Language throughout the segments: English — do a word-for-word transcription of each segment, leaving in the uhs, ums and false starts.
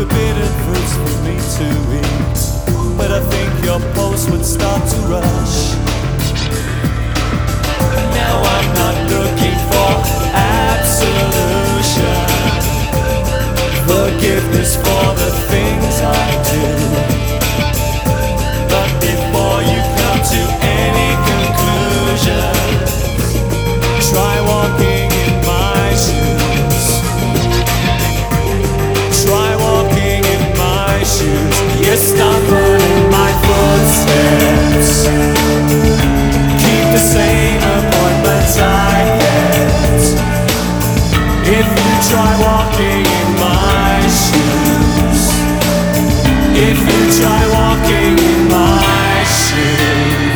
forbidden fruits for me to eat, but I think your pulse would start to rush. Now I'm not looking for absolution, forgiveness for the things I do. But before you come to any conclusion, try walking in my shoes. Try walking in my shoes. You stumble in my footsteps. Keep the same appointments I kept. If you try walking in my shoes, if you try walking in my shoes.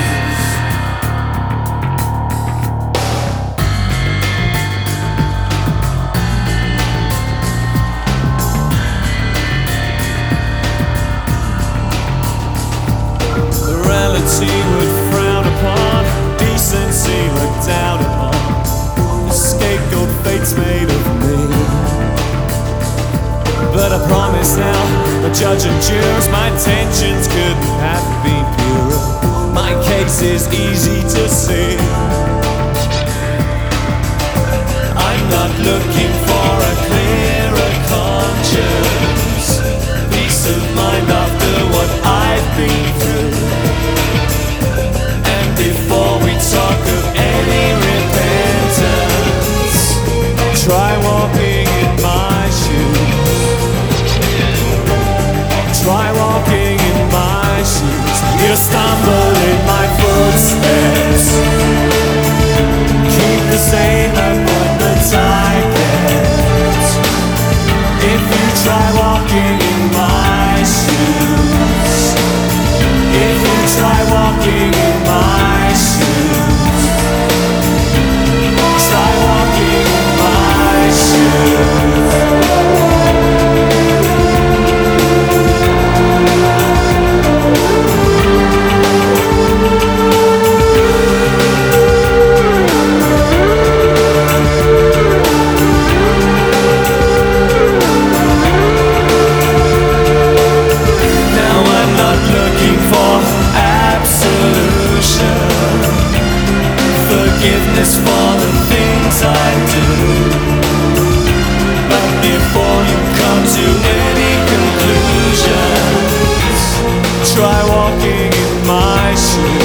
Morality would frown upon, decency looked down upon. The scapegoat fate's made of me. But I promise now, the judge and jurors, my intentions couldn't have been purer. My case is easy to see. I'm not looking for a clearer conscience, peace of mind after what I've been through. And before we talk of any repentance, try walking in my shoes. Try walking in my shoes. You stumble in my footsteps. Keep the same appointments I kept. If you try walking in my shoes, if you try walking in my shoes, try walking in my shoes. Forgiveness for the things I do. But before you come to any conclusions, try walking in my shoes.